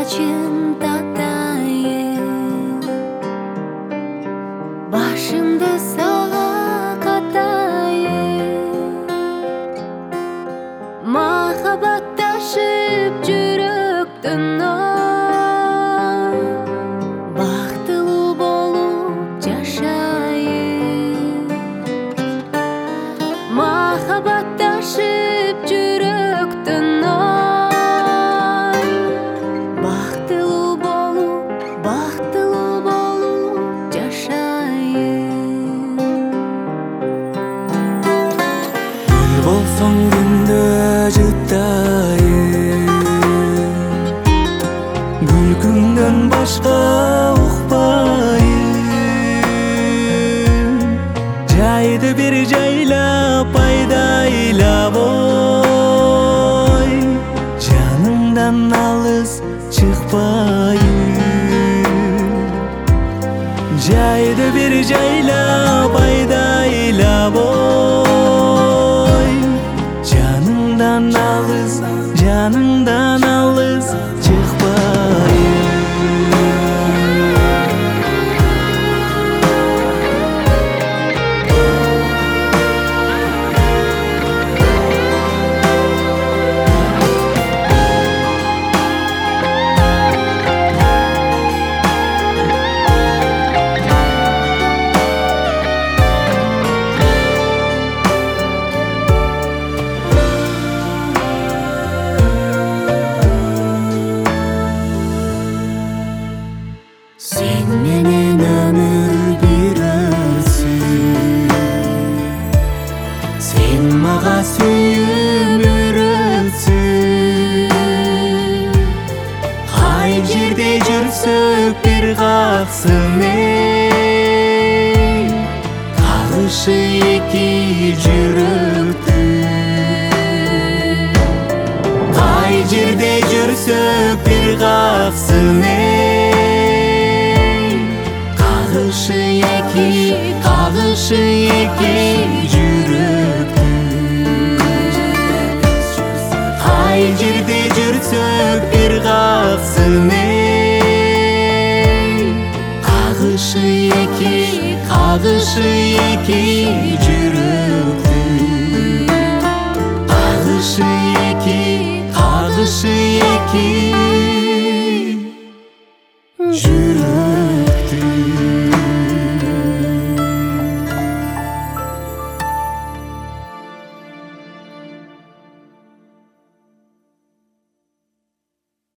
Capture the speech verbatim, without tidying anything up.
için tatayım, başımda sağa katayım. Mahabbatlaşıp жүрөктөн ой, бактылуу болуп жашайын. Mahabbatlaşıp жүрөктөн ой, бактылуу болуп, бактылуу болуп жашайын. Гүл болсоң күндө жыттайын, күлкүңдөн башка укпайын. Жайды бир жайлап айдайлап ой, жаныңдан алыс чыкпайын. Жайды бир жайлап айдайлап ой, жаныңдан алыс, жаныңдан алыс чыкпайын. Sen menen ömür bir ölsün, sen maga suyup ürülsün. Kay жерде жүрсөк bir каксын ey, кагышы эки жүрөктү. Кай жерде жүрсөк bir каксын ey, кагышы эки, кагышы эки жүрөктү. Кай жерде жүрсөк bir каксын ey, кагышы эки, кагышы эки жүрөктү. Кагышы эки, кагышы эки жүрөктү.